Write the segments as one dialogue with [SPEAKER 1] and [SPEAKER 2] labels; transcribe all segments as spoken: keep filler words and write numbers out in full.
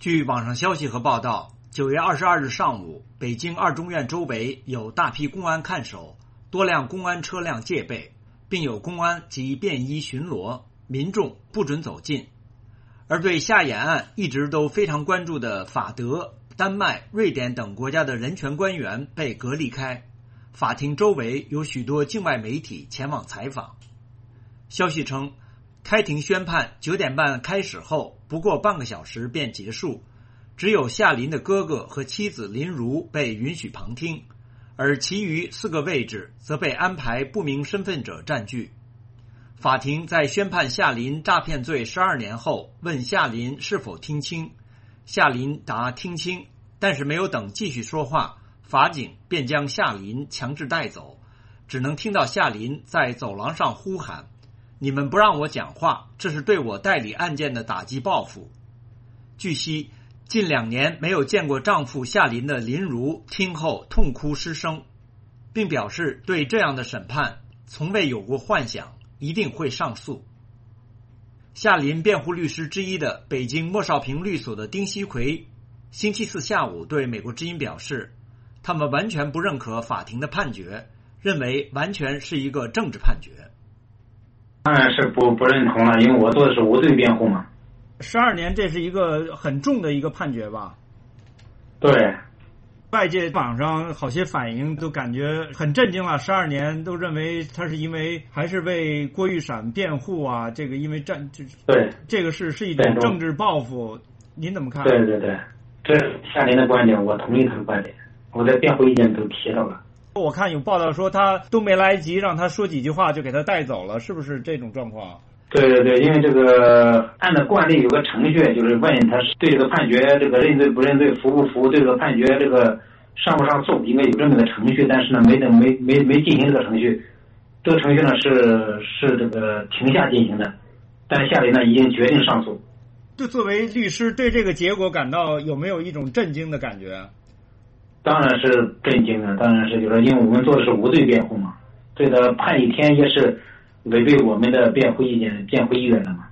[SPEAKER 1] 据网上消息和报道，九月二十二日上午，北京二中院周围有大批公安看守，多辆公安车辆戒备，并有公安及便衣巡逻，民众不准走近。而对夏衍案一直都非常关注的法德、丹麦、瑞典等国家的人权官员被隔离开，法庭周围有许多境外媒体前往采访。消息称，开庭宣判九点半开始后，不过半个小时便结束，只有夏林的哥哥和妻子林如被允许旁听，而其余四个位置则被安排不明身份者占据。法庭在宣判夏林诈骗罪十二年后，问夏林是否听清，夏林答听清，但是没有等继续说话，法警便将夏林强制带走，只能听到夏林在走廊上呼喊：“你们不让我讲话，这是对我代理案件的打击报复。”据悉，近两年没有见过丈夫夏林的林如听后痛哭失声，并表示对这样的审判从未有过幻想，一定会上诉。夏林辩护律师之一的北京莫少平律所的丁锡奎星期四下午对美国之音表示，他们完全不认可法庭的判决，认为完全是一个政治判决。
[SPEAKER 2] 当然是不不认同了，因为我做的是无罪辩护嘛。
[SPEAKER 3] 十二年，这是一个很重的一个判决吧？
[SPEAKER 2] 对。
[SPEAKER 3] 外界网上好些反应都感觉很震惊了，十二年都认为他是因为还是为郭玉闪辩护啊，这个因为战就是
[SPEAKER 2] 对，
[SPEAKER 3] 这个是是一种政治报复，您怎么看？
[SPEAKER 2] 对对对，这是夏林的观点，我同意他的观点，我在辩护意见都提到了。
[SPEAKER 3] 我看有报道说他都没来及让他说几句话就给他带走了，是不是这种状况？
[SPEAKER 2] 对对对，因为这个按照惯例有个程序，就是问他对这个判决这个认罪不认罪，服不服，对这个判决这个上不上诉，应该有这么个程序，但是呢没等没没没进行这个程序，这个程序呢是是这个庭下进行的，但是夏林呢已经决定上诉。
[SPEAKER 3] 就作为律师，对这个结果感到有没有一种震惊的感觉？
[SPEAKER 2] 当然是震惊的，当然是就是因为我们做的是无罪辩护嘛，对他判一天也是违背我们的辩护意见、辩护意愿的嘛。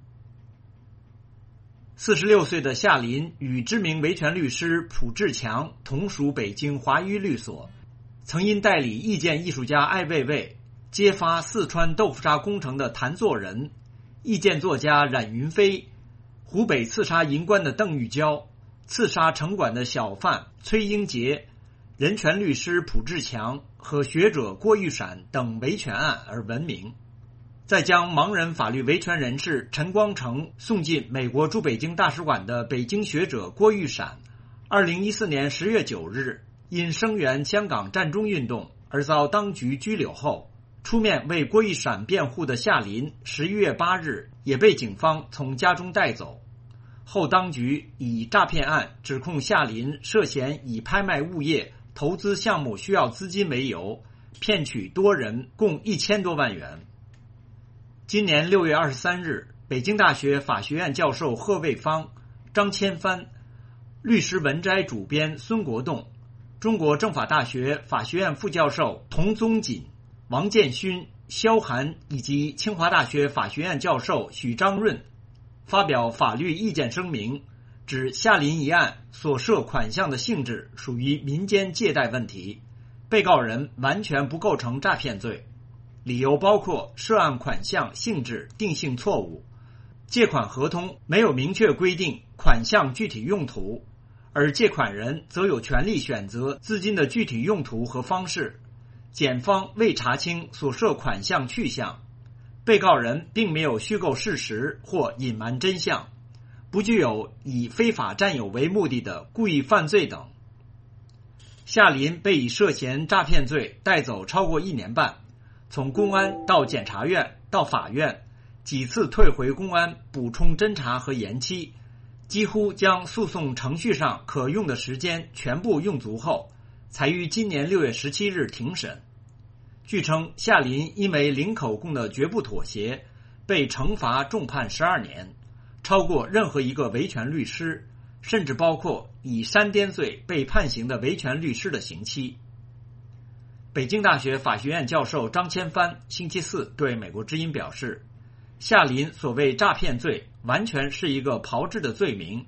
[SPEAKER 1] 四十六岁的夏林与知名维权律师蒲志强同属北京华医律所，曾因代理意见艺术家艾未未揭发四川豆腐渣工程的谭作人、意见作家冉云飞、湖北刺杀银官的邓玉娇、刺杀城管的小贩崔英杰、人权律师蒲志强和学者郭玉闪等维权案而闻名。在将盲人法律维权人士陈光诚送进美国驻北京大使馆的北京学者郭玉闪，二零一四年十月九日因声援香港占中运动而遭当局拘留后，出面为郭玉闪辩护的夏林十一月八日也被警方从家中带走。后当局以诈骗案指控夏林涉嫌以拍卖物业、投资项目需要资金为由，骗取多人共一千多万元。今年六月二十三日，北京大学法学院教授贺卫方、张千帆、律师文摘主编孙国栋、中国政法大学法学院副教授童宗锦、王建勋、萧涵以及清华大学法学院教授许章润发表法律意见声明，指夏林一案所涉款项的性质属于民间借贷问题，被告人完全不构成诈骗罪。理由包括涉案款项性质定性错误，借款合同没有明确规定款项具体用途，而借款人则有权利选择资金的具体用途和方式，检方未查清所涉款项去向，被告人并没有虚构事实或隐瞒真相，不具有以非法占有为目的的故意犯罪等。夏林被以涉嫌诈骗罪带走超过一年半，从公安到检察院到法院，几次退回公安补充侦查和延期，几乎将诉讼程序上可用的时间全部用足后，才于今年六月十七日庭审。据称，夏林因为零口供的绝不妥协，被惩罚重判十二年，超过任何一个维权律师，甚至包括以煽颠罪被判刑的维权律师的刑期。北京大学法学院教授张千帆星期四对美国之音表示，夏林所谓诈骗罪完全是一个炮制的罪名，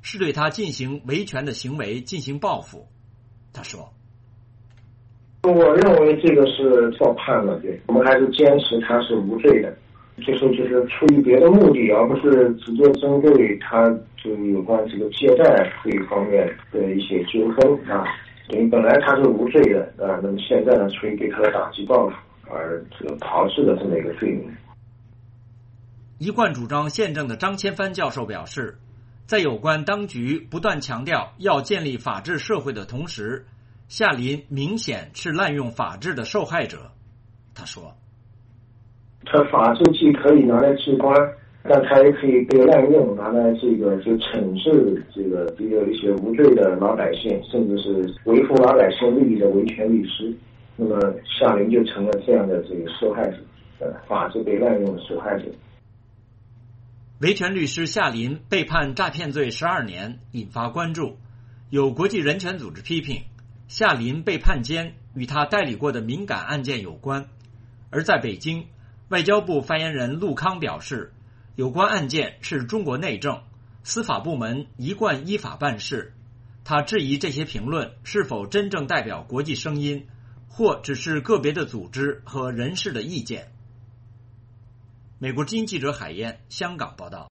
[SPEAKER 1] 是对他进行维权的行为进行报复。他说：
[SPEAKER 4] 我认为这个是错判了，对，我们还是坚持他是无罪的，就是就是出于别的目的，而不是直接针对他就有关这个借贷这一方面的一些纠纷啊。等于本来他是无罪的啊，那么现在呢，出于对他的打击报复而这个炮制的这么一个罪名。
[SPEAKER 1] 一贯主张宪政的张千帆教授表示，在有关当局不断强调要建立法治社会的同时，夏林明显是滥用法治的受害者。他说：
[SPEAKER 4] 他法治既可以拿来治官，但他也可以被滥用，拿来这个就惩治这个这个一些无罪的老百姓，甚至是维护老百姓利益的维权律师。那么夏林就成了这样的这个受害者，呃，法治被滥用的受害者。
[SPEAKER 1] 维权律师夏林被判诈骗罪十二年，引发关注。有国际人权组织批评，夏林被判监与他代理过的敏感案件有关。而在北京，外交部发言人陆康表示，有关案件是中国内政，司法部门一贯依法办事。他质疑这些评论是否真正代表国际声音，或只是个别的组织和人士的意见。美国之音记者海燕，香港报道。